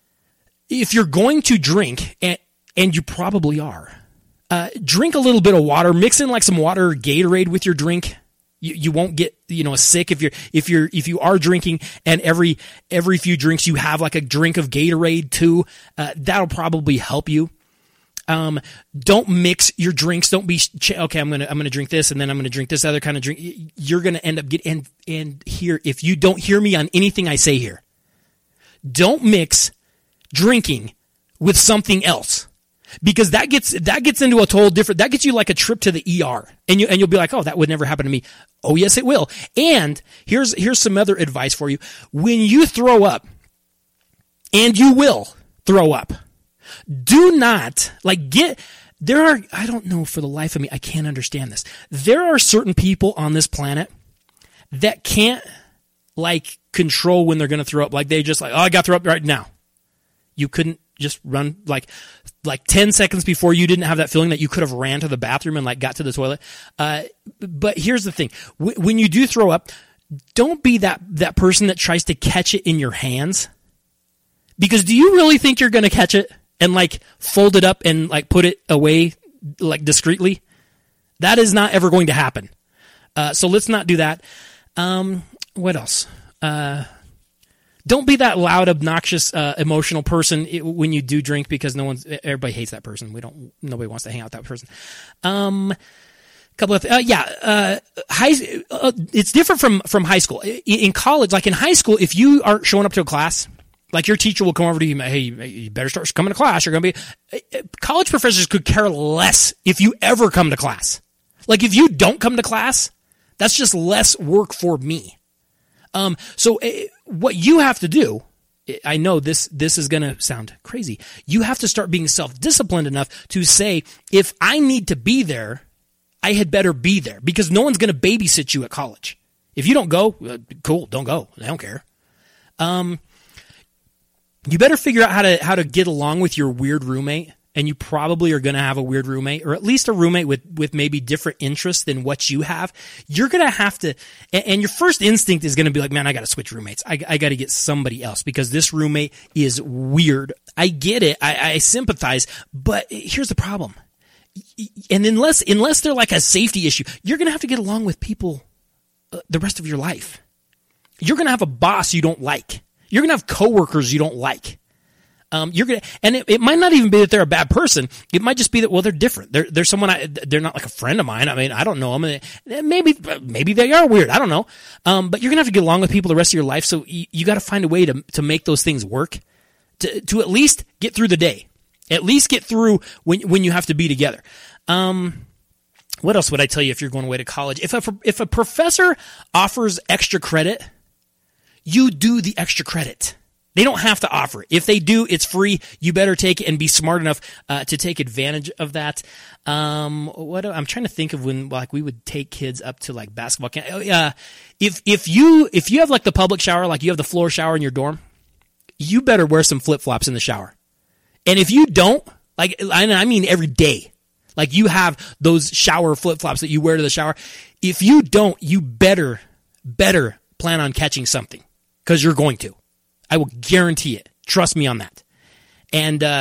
if you're going to drink, and, and you probably are, uh, drink a little bit of water, mix in like some water or Gatorade with your drink. You, you won't get, you know, sick if you're, if you're, if you are drinking and every, every few drinks you have like a drink of Gatorade too. Uh, that'll probably help you. Um, don't mix your drinks. Don't be, okay, I'm going to, I'm going to drink this and then I'm going to drink this other kind of drink. You're going to end up getting, and, and here, if you don't hear me on anything I say here, don't mix drinking with something else. Because that gets that gets into a total different, that gets you like a trip to the E R. And you and you'll be like, oh, that would never happen to me. Oh, yes, it will. And here's here's some other advice for you. When you throw up, and you will throw up, do not like get there are I don't know for the life of me, I can't understand this. There are certain people on this planet that can't like control when they're gonna throw up. Like they just like, oh, I got to throw up right now. You couldn't just run like like ten seconds before you didn't have that feeling that you could have ran to the bathroom and like got to the toilet. Uh, but here's the thing. W- when you do throw up, don't be that, that person that tries to catch it in your hands. Because do you really think you're going to catch it and like fold it up and like put it away like discreetly? That is not ever going to happen. Uh, so let's not do that. Um, what else? Uh, Don't be that loud, obnoxious, uh, emotional person when you do drink, because no one's, everybody hates that person. We don't, nobody wants to hang out with that person. Um, couple of, uh, yeah, uh, high, uh, it's different from, from high school. In, in college, like in high school, if you aren't showing up to a class, like your teacher will come over to you, hey, you better start coming to class. You're going to be, college professors could care less if you ever come to class. Like if you don't come to class, that's just less work for me. Um, so uh, what you have to do, I know this, this is going to sound crazy. You have to start being self-disciplined enough to say, if I need to be there, I had better be there, because no one's going to babysit you at college. If you don't go, uh, cool, don't go. I don't care. Um, you better figure out how to, how to get along with your weird roommate. And you probably are going to have a weird roommate, or at least a roommate with, with maybe different interests than what you have. You're going to have to, and, and your first instinct is going to be like, man, I got to switch roommates. I, I got to get somebody else because this roommate is weird. I get it. I, I sympathize, but here's the problem. And unless, unless they're like a safety issue, you're going to have to get along with people uh, the rest of your life. You're going to have a boss you don't like. You're going to have coworkers you don't like. Um, you're gonna, and it, it might not even be that they're a bad person. It might just be that, well, they're different. They're, they're someone I, they're not like a friend of mine. I mean, I don't know them. Maybe, maybe they are weird. I don't know. Um, but you're gonna have to get along with people the rest of your life. So you, you got to find a way to, to make those things work, to, to at least get through the day, at least get through when, when you have to be together. Um, what else would I tell you if you're going away to college? If a, if a professor offers extra credit, you do the extra credit. They don't have to offer it. If they do, it's free. You better take it and be smart enough uh, to take advantage of that. Um, what I'm trying to think of when like we would take kids up to like basketball camp. Uh, if if you if you have like the public shower, like you have the floor shower in your dorm, you better wear some flip flops in the shower. And if you don't, like I mean every day, like you have those shower flip flops that you wear to the shower. If you don't, you better better plan on catching something, because you're going to. I will guarantee it. Trust me on that. And, uh,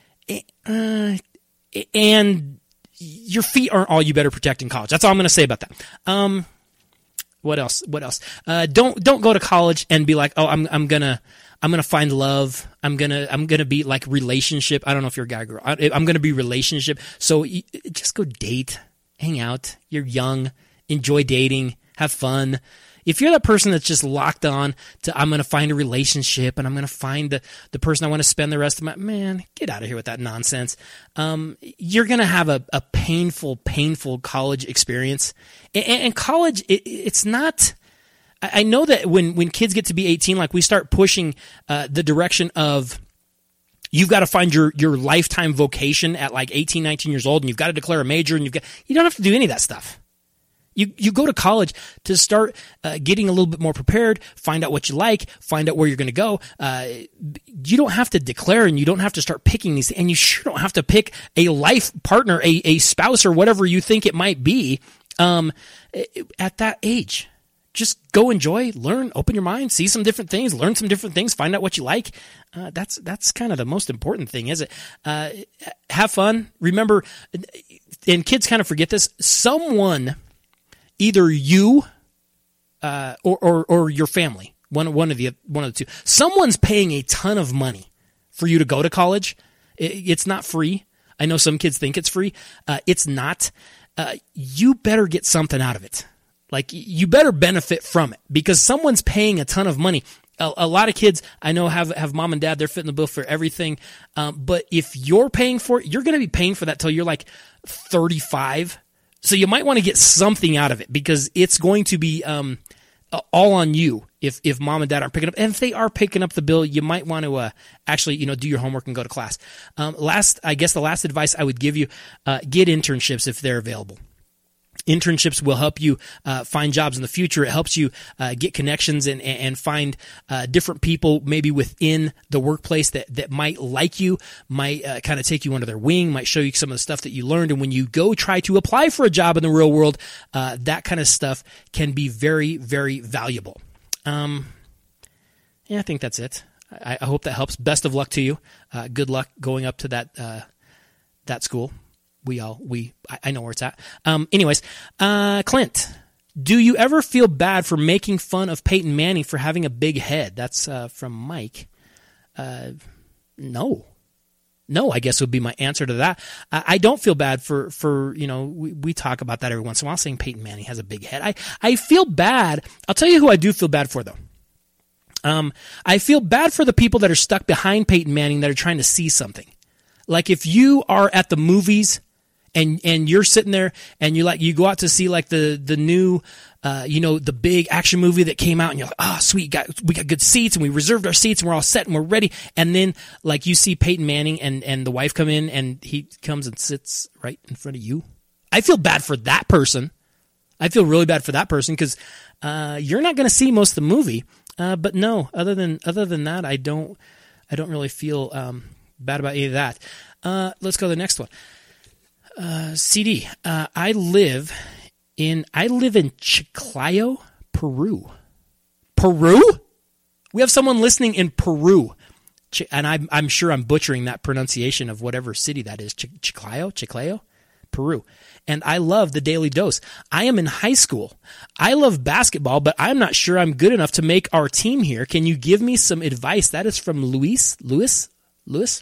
uh, and your feet aren't all you better protect in college. That's all I'm going to say about that. Um, what else? What else? Uh, don't, don't go to college and be like, oh, I'm, I'm gonna, I'm gonna find love. I'm gonna, I'm gonna be like relationship. I don't know if you're a guy or girl. I, I'm gonna be relationship. So you, just go date, hang out. You're young. Enjoy dating. Have fun. If you're that person that's just locked on to, I'm going to find a relationship and I'm going to find the, the person I want to spend the rest of my, man, get out of here with that nonsense. Um, you're going to have a, a painful, painful college experience. And, and college, it, it's not, I know that when, when kids get to be eighteen, like we start pushing uh, the direction of, you've got to find your, your lifetime vocation at like eighteen, nineteen years old, and you've got to declare a major, and you've got, you don't have to do any of that stuff. You you go to college to start uh, getting a little bit more prepared, find out what you like, find out where you're going to go. Uh, you don't have to declare, and you don't have to start picking these, and you sure don't have to pick a life partner, a, a spouse, or whatever you think it might be um, at that age. Just go enjoy, learn, open your mind, see some different things, learn some different things, find out what you like. Uh, that's that's kind of the most important thing, is it? Uh, have fun. Remember, and kids kind of forget this, someone either you uh, or, or or your family, one one of the one of the two. Someone's paying a ton of money for you to go to college. It, it's not free. I know some kids think it's free. Uh, it's not. Uh, you better get something out of it. Like, you better benefit from it because someone's paying a ton of money. A, a lot of kids I know have, have mom and dad. They're fitting the bill for everything. Um, but if you're paying for it, you're going to be paying for that till you're like thirty-five. So you might want to get something out of it because it's going to be um, all on you if if mom and dad aren't picking up. And if they are picking up the bill, you might want to uh, actually, you know, do your homework and go to class. Um, last, I guess the last advice I would give you, uh, get internships if they're available. Internships will help you uh, find jobs in the future. It helps you uh, get connections and, and find uh, different people maybe within the workplace that, that might like you, might uh, kind of take you under their wing, might show you some of the stuff that you learned. And when you go try to apply for a job in the real world, uh, that kind of stuff can be very, very valuable. Um, yeah, I think that's it. I, I hope that helps. Best of luck to you. Uh, good luck going up to that uh, that school. We all, we, I know where it's at. Um, anyways, uh, Clint, do you ever feel bad for making fun of Peyton Manning for having a big head? That's uh, from Mike. Uh, no. No, I guess would be my answer to that. I, I don't feel bad for, for you know, we, we talk about that every once in a while, saying Peyton Manning has a big head. I, I feel bad. I'll tell you who I do feel bad for, though. Um, I feel bad for the people that are stuck behind Peyton Manning that are trying to see something. Like if you are at the movies and and you're sitting there and you like you go out to see like the the new uh you know the big action movie that came out and you're like, oh sweet, got we got good seats and we reserved our seats and we're all set and we're ready, and then like you see Peyton Manning and and the wife come in and he comes and sits right in front of you. I feel bad for that person. I feel really bad for that person because uh you're not going to see most of the movie. Uh but no, other than other than that, I don't I don't really feel um bad about any of that. Uh let's go to the next one. Uh, C D, uh, I live in, I live in Chiclayo, Peru. Peru? We have someone listening in Peru. Ch- and I'm, I'm sure I'm butchering that pronunciation of whatever city that is. Ch- Chiclayo? Chiclayo? Peru. And I love the Daily Dose. I am in high school. I love basketball, but I'm not sure I'm good enough to make our team here. Can you give me some advice? That is from Luis. Luis? Luis?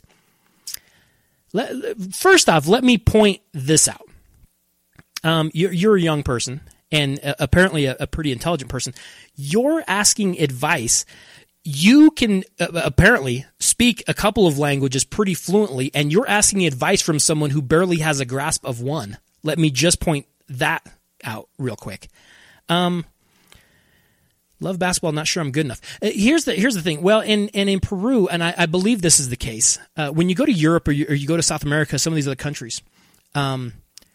First off, let me point this out. Um, you're, you're a young person and uh, apparently a, a pretty intelligent person. You're asking advice. You can uh, apparently speak a couple of languages pretty fluently, and you're asking advice from someone who barely has a grasp of one. Let me just point that out real quick. Um, Love basketball, not sure I'm good enough. Uh, here's the here's the thing. Well, in and in Peru, and I, I believe this is the case, uh, when you go to Europe or you, or you go to South America, some of these other countries, um,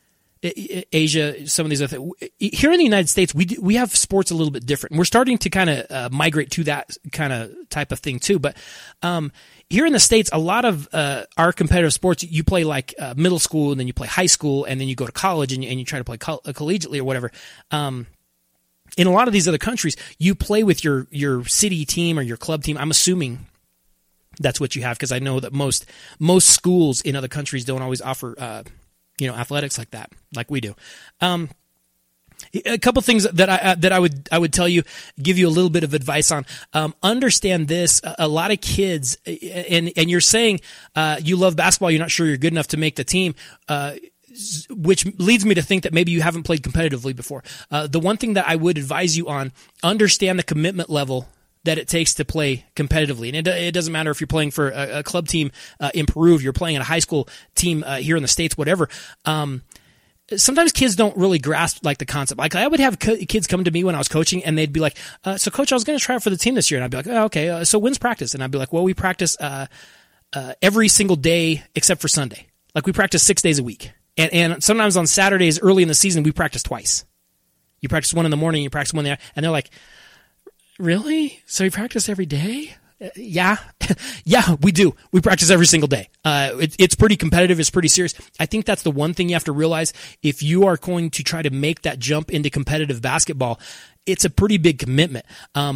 Asia, some of these other things, here in the United States, we do, we have sports a little bit different. We're starting to kind of uh, migrate to that kind of type of thing too. But um, here in the States, a lot of uh, our competitive sports, you play like uh, middle school, and then you play high school, and then you go to college, and you, and you try to play coll- collegiately or whatever. Um, In a lot of these other countries, you play with your, your city team or your club team. I'm assuming that's what you have because I know that most most schools in other countries don't always offer uh, you know athletics like that, like we do. Um, a couple things that I uh, that I would I would tell you, give you a little bit of advice on. Um, understand this: a, a lot of kids, and and you're saying uh, you love basketball, you're not sure you're good enough to make the team. Uh, which leads me to think that maybe you haven't played competitively before. Uh, the one thing that I would advise you on, understand the commitment level that it takes to play competitively. And it, it doesn't matter if you're playing for a, a club team uh, in Peru, if you're playing at a high school team uh, here in the States, whatever. Um, sometimes kids don't really grasp like the concept. Like I would have co- kids come to me when I was coaching and they'd be like, uh, so coach, I was going to try out for the team this year. And I'd be like, oh, okay. Uh, so when's practice? And I'd be like, well, we practice uh, uh, every single day except for Sunday. Like we practice six days a week. And, and sometimes on Saturdays early in the season, we practice twice. You practice one in the morning, you practice one there. And they're like, really? So you practice every day? Uh, yeah. yeah, we do. We practice every single day. Uh, it, it's pretty competitive. It's pretty serious. I think that's the one thing you have to realize. If you are going to try to make that jump into competitive basketball, it's a pretty big commitment. Um,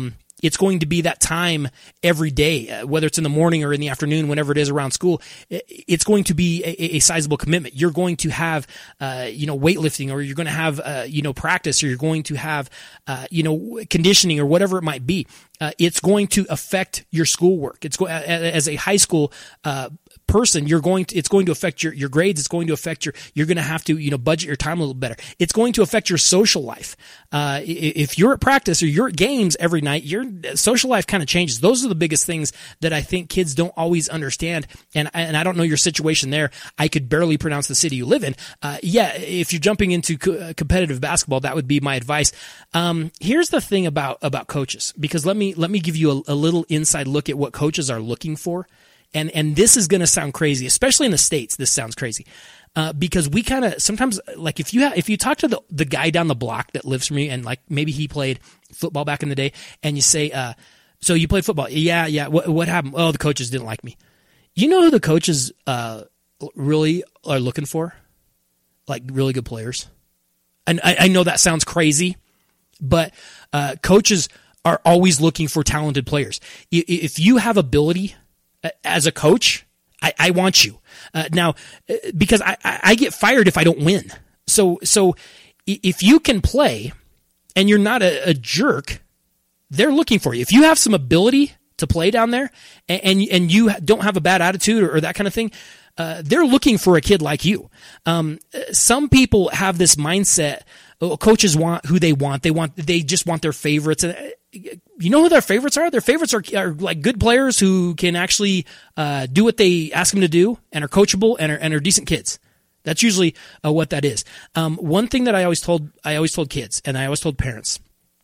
It's going to be that time every day, uh, whether it's in the morning or in the afternoon, whenever it is around school. It's going to be a, a sizable commitment. You're going to have, uh, you know, weightlifting, or you're going to have, uh, you know, practice, or you're going to have, uh, you know, conditioning, or whatever it might be. Uh, it's going to affect your schoolwork. It's go- as a high school, uh, person, you're going to, it's going to affect your, your grades. It's going to affect your, you're going to have to, you know, budget your time a little better. It's going to affect your social life. Uh, if you're at practice or you're at games every night, your social life kind of changes. Those are the biggest things that I think kids don't always understand. And, and I don't know your situation there. I could barely pronounce the city you live in. Uh, yeah, if you're jumping into co- competitive basketball, that would be my advice. Um, here's the thing about, about coaches, because let me, let me give you a, a little inside look at what coaches are looking for. And and this is going to sound crazy, especially in the States. This sounds crazy uh, because we kind of sometimes, like, if you ha- if you talk to the the guy down the block that lives from you, and like maybe he played football back in the day, and you say, uh, "So you played football? Yeah, yeah. What what happened? Oh, the coaches didn't like me." You know who the coaches uh, really are looking for? Like really good players. And I, I know that sounds crazy, but uh, coaches are always looking for talented players. If you have ability as a coach, I, I want you. Uh, now, because I, I get fired if I don't win. So, so if you can play and you're not a, a jerk, they're looking for you. If you have some ability to play down there and, and, and you don't have a bad attitude or, or that kind of thing, uh, they're looking for a kid like you. Um, some people have this mindset. Oh, coaches want who they want. They want, they just want their favorites. You know who their favorites are? Their favorites are, are like good players who can actually uh, do what they ask them to do and are coachable and are, and are decent kids. That's usually uh, what that is. Um, one thing that I always told I always told kids, and I always told parents,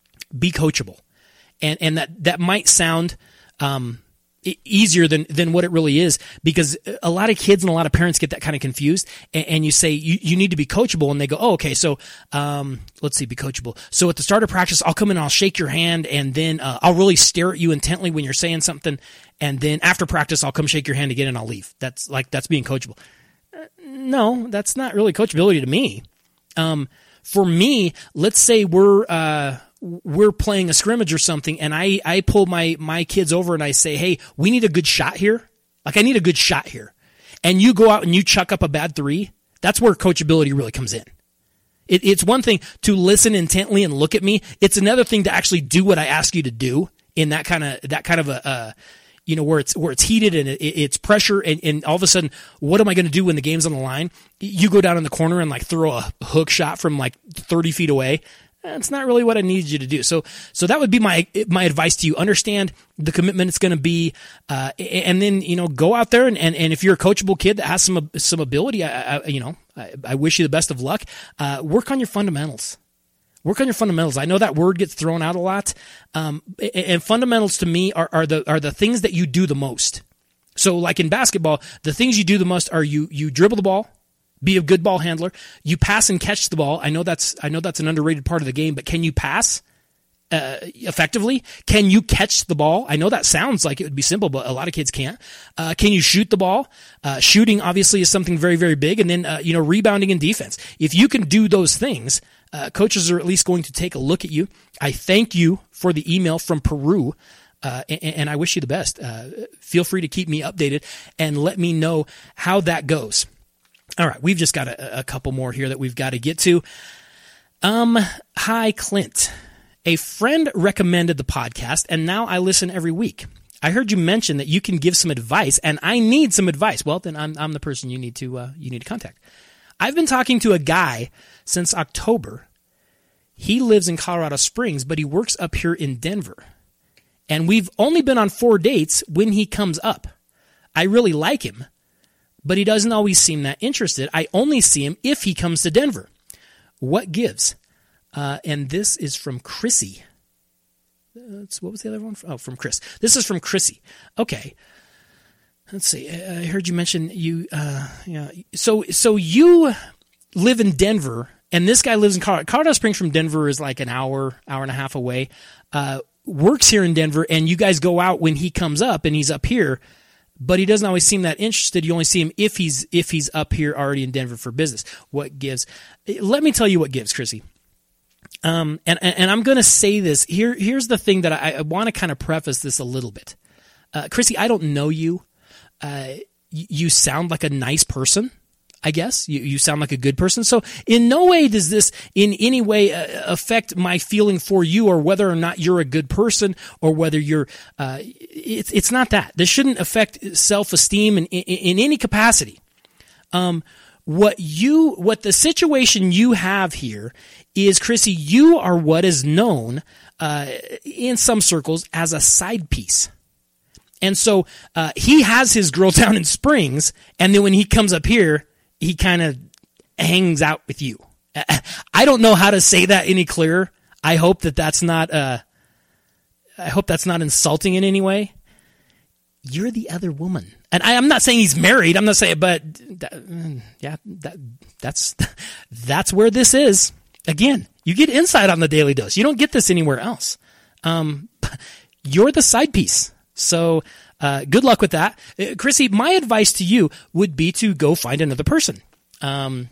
be coachable, and and that that might sound um, easier than than what it really is, because a lot of kids and a lot of parents get that kind of confused, and, and you say you, you need to be coachable, and they go, oh, okay, so um, let's see, be coachable. So at the start of practice, I'll come in and I'll shake your hand, and then uh, I'll really stare at you intently when you're saying something, and then after practice, I'll come shake your hand again and I'll leave. That's like that's being coachable. Uh, no, that's not really coachability to me. Um, for me, let's say we're uh, we're playing a scrimmage or something, and I, I pull my, my kids over and I say, hey, we need a good shot here. Like, I need a good shot here. And you go out and you chuck up a bad three. That's where coachability really comes in. It, it's one thing to listen intently and look at me. It's another thing to actually do what I ask you to do in that kind of, that kind of a, uh, you know, where it's, where it's heated and it, it's pressure. And, and all of a sudden, what am I going to do when the game's on the line? You go down in the corner and like throw a hook shot from like thirty feet away. That's not really what I need you to do. So, so that would be my my advice to you. Understand the commitment it's going to be, uh, and then you know go out there and, and, and if you're a coachable kid that has some some ability, I, I you know I, I wish you the best of luck. Uh, work on your fundamentals. Work on your fundamentals. I know that word gets thrown out a lot, um, and fundamentals to me are are the are the things that you do the most. So, like in basketball, the things you do the most are you you dribble the ball. Be a good ball handler. You pass and catch the ball. I know that's I know that's an underrated part of the game, but can you pass uh, effectively? Can you catch the ball? I know that sounds like it would be simple, but a lot of kids can't. Uh, can you shoot the ball? Uh, shooting obviously is something very, very big. And then uh, you know, rebounding and defense. If you can do those things, uh, coaches are at least going to take a look at you. I thank you for the email from Peru. Uh, and, and I wish you the best. Uh, feel free to keep me updated and let me know how that goes. All right, we've just got a, a couple more here that we've got to get to. Um, hi, Clint. A friend recommended the podcast, and now I listen every week. I heard you mention that you can give some advice, and I need some advice. Well, then I'm I'm the person you need to uh, you need to contact. I've been talking to a guy since October. He lives in Colorado Springs, but he works up here in Denver. And we've only been on four dates when he comes up. I really like him, but he doesn't always seem that interested. I only see him if he comes to Denver. What gives? Uh, and this is from Chrissy. That's, what was the other one? Oh, from Chris. This is from Chrissy. Okay. Let's see. I heard you mention you. Uh, yeah. So, so you live in Denver, and this guy lives in Colorado. Colorado Springs from Denver is like an hour, hour and a half away. Uh, works here in Denver, and you guys go out when he comes up, and he's up here. But he doesn't always seem that interested. You only see him if he's if he's up here already in Denver for business. What gives? Let me tell you what gives, Chrissy. Um, and, and I'm going to say this here. Here's the thing that I, I want to kind of preface this a little bit. Uh, Chrissy, I don't know you. Uh, you sound like a nice person, I guess. You, you sound like a good person. So in no way does this in any way uh, affect my feeling for you or whether or not you're a good person or whether you're, uh, it's, it's not that. This shouldn't affect self-esteem in, in, in any capacity. Um, what you, what the situation you have here is, Chrissy, you are what is known, uh, in some circles as a side piece. And so, uh, he has his girl down in Springs, and then when he comes up here, he kind of hangs out with you. I don't know how to say that any clearer. I hope that that's not, uh, I hope that's not insulting in any way. You're the other woman. And I, I'm not saying he's married. I'm not saying, but that, yeah, that, that's, that's where this is. Again, you get insight on the Daily Dose. You don't get this anywhere else. Um, you're the side piece. So, uh, good luck with that. Uh, Chrissy, my advice to you would be to go find another person. Um,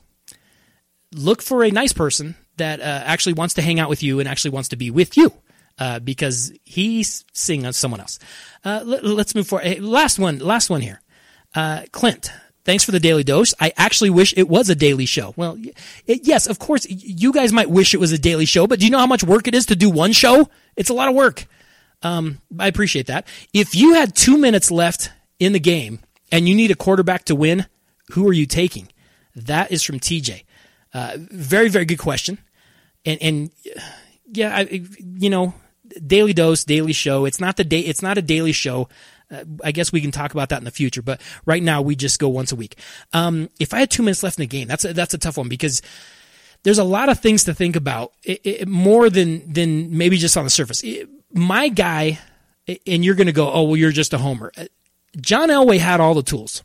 look for a nice person that, uh, actually wants to hang out with you and actually wants to be with you, uh, because he's seeing on someone else. Uh, let, let's move forward. Hey, last one, last one here. Uh, Clint. Thanks for the Daily Dose. I actually wish it was a daily show. Well, it, yes, of course, you guys might wish it was a daily show, but do you know how much work it is to do one show? It's a lot of work. Um, I appreciate that. If you had two minutes left in the game and you need a quarterback to win, who are you taking? That is from T J. Uh, very, very good question. And, and yeah, I, you know, Daily Dose, daily show. It's not the day. It's not a daily show. Uh, I guess we can talk about that in the future, but right now we just go once a week. Um, if I had two minutes left in the game, that's a, that's a tough one because there's a lot of things to think about, it, it, more than than maybe just on the surface. It, my guy, and you're going to go, oh, well, you're just a homer. John Elway had all the tools.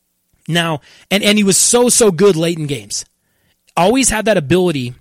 Now, and, and he was so, so good late in games. Always had that ability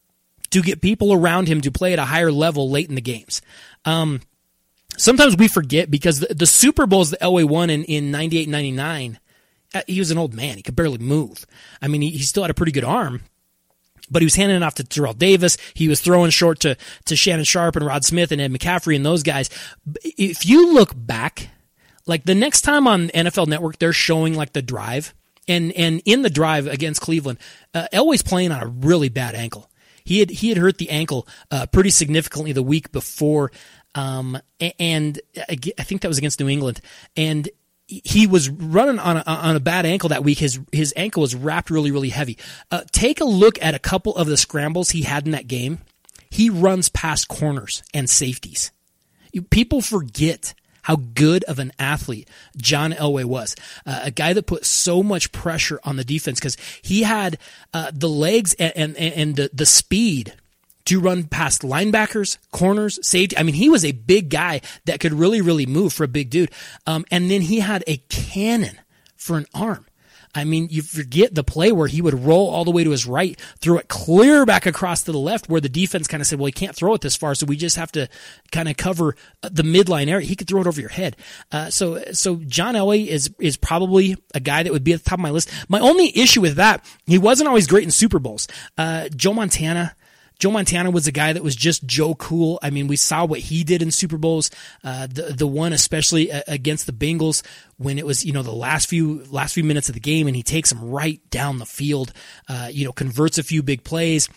to get people around him to play at a higher level late in the games. Um, sometimes we forget because the, the Super Bowls that Elway won in, in ninety-eight and ninety-nine, he was an old man. He could barely move. I mean, he, he still had a pretty good arm. But he was handing it off to Terrell Davis. He was throwing short to, to Shannon Sharp and Rod Smith and Ed McCaffrey and those guys. If you look back, like the next time on N F L Network, they're showing like the drive. And, and in the drive against Cleveland, uh, Elway's playing on a really bad ankle. He had, he had hurt the ankle, uh, pretty significantly the week before. Um, and I think that was against New England. And he was running on a, on a bad ankle that week. His his ankle was wrapped really, really heavy. Uh, take a look at a couple of the scrambles he had in that game. He runs past corners and safeties. You, people forget how good of an athlete John Elway was. Uh, a guy that put so much pressure on the defense because he had uh, the legs and, and, and the, the speed to run past linebackers, corners, safety. I mean, he was a big guy that could really, really move for a big dude. Um, and then he had a cannon for an arm. I mean, you forget the play where he would roll all the way to his right, throw it clear back across to the left where the defense kind of said, well, he can't throw it this far, so we just have to kind of cover the midline area. He could throw it over your head. Uh, so, so John Elway is, is probably a guy that would be at the top of my list. My only issue with that, he wasn't always great in Super Bowls. Uh, Joe Montana, Joe Montana was a guy that was just Joe Cool. I mean, we saw what he did in Super Bowls. Uh, the the one especially against the Bengals when it was, you know, the last few last few minutes of the game, and he takes them right down the field. Uh, you know, converts a few big plays.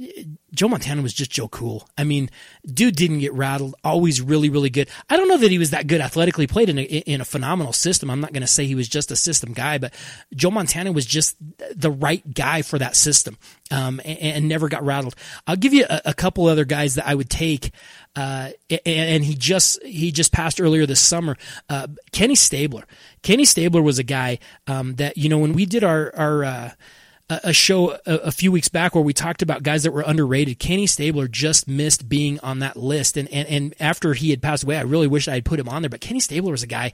Joe Montana was just Joe Cool. I mean, dude didn't get rattled. Always really, really good. I don't know that he was that good athletically. Played in a, in a phenomenal system. I'm not going to say he was just a system guy, but Joe Montana was just the right guy for that system, um, and, and never got rattled. I'll give you a, a couple other guys that I would take. Uh, and, and he just he just passed earlier this summer. Uh, Kenny Stabler. Kenny Stabler was a guy um, that, you know, when we did our our uh, a show a, a few weeks back where we talked about guys that were underrated. Kenny Stabler just missed being on that list. And, and, and after he had passed away, I really wish I had put him on there. But Kenny Stabler was a guy,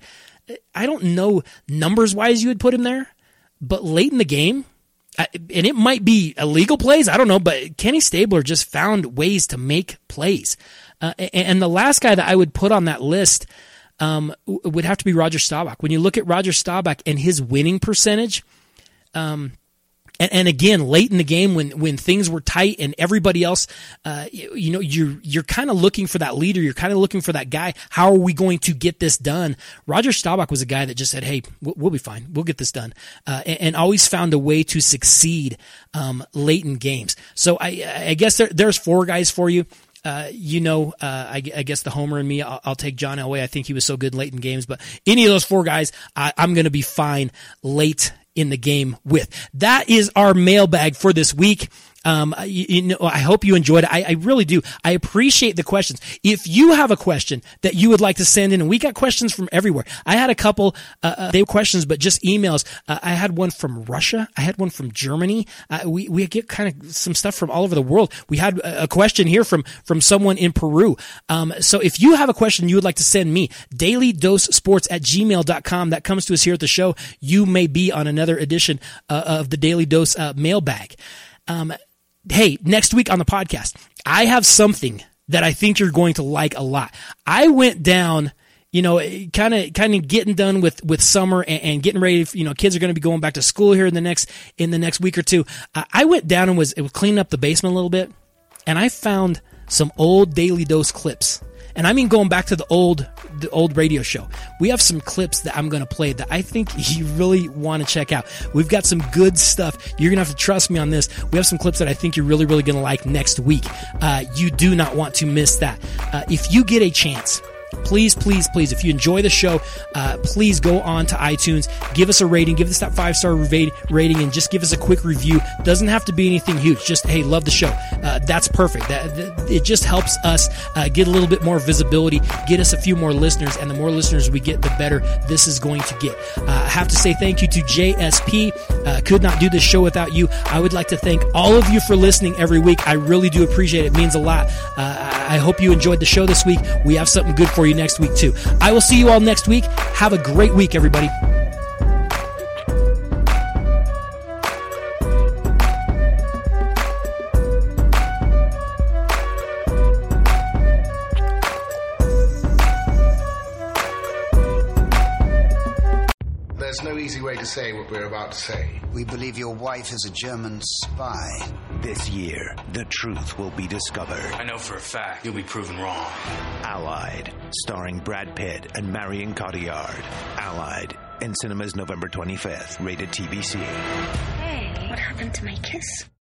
I don't know numbers wise you would put him there, but late in the game, and it might be illegal plays, I don't know, but Kenny Stabler just found ways to make plays. Uh, and the last guy that I would put on that list um, would have to be Roger Staubach. When you look at Roger Staubach and his winning percentage, um, And, and again, late in the game when, when things were tight and everybody else, uh, you, you know, you're, you're kind of looking for that leader. You're kind of looking for that guy. How are we going to get this done? Roger Staubach was a guy that just said, hey, we'll, we'll be fine. We'll get this done. Uh, and, and always found a way to succeed, um, late in games. So I, I guess there, there's four guys for you. Uh, you know, uh, I, I guess the homer in me, I'll, I'll take John Elway. I think he was so good late in games, but any of those four guys, I, I'm going to be fine late in the game with. That is our mailbag for this week. Um, you, you know, I hope you enjoyed it. I, I really do. I appreciate the questions. If you have a question that you would like to send in, and we got questions from everywhere. I had a couple, uh, uh they were questions, but just emails. Uh, I had one from Russia. I had one from Germany. Uh, we, we get kind of some stuff from all over the world. We had a, a question here from, from someone in Peru. Um, so if you have a question you would like to send me, daily dose sports at gmail dot com, that comes to us here at the show. You may be on another edition uh, of the Daily Dose uh, mailbag. Um, Hey, next week on the podcast, I have something that I think you're going to like a lot. I went down, you know, kind of, kind of getting done with, with summer and, and getting ready. You know, kids are going to be going back to school here in the next, in the next week or two. Uh, I went down and was, it was cleaning up the basement a little bit, and I found some old Daily Dose clips. And I mean, going back to the old, the old radio show, we have some clips that I'm going to play that I think you really want to check out. We've got some good stuff. You're going to have to trust me on this. We have some clips that I think you're really, really going to like next week. Uh, you do not want to miss that. Uh, if you get a chance, please, please, please, if you enjoy the show, uh, please go on to iTunes, give us a rating, give us that five-star rating, and just give us a quick review. Doesn't have to be anything huge. Just, hey, love the show. Uh, that's perfect. That, that, it just helps us uh, get a little bit more visibility, get us a few more listeners, and the more listeners we get, the better this is going to get. Uh, I have to say thank you to J S P. Uh, could not do this show without you. I would like to thank all of you for listening every week. I really do appreciate it. It means a lot. Uh, I hope you enjoyed the show this week. We have something good for you next week too. I will see you all next week. Have a great week, everybody. There's no easy way to say what we're about to say. We believe your wife is a German spy. This year, the truth will be discovered. I know for a fact you'll be proven wrong. Allied, starring Brad Pitt and Marion Cotillard. Allied, in cinemas November twenty-fifth, rated T V C. Hey, what happened to my kiss?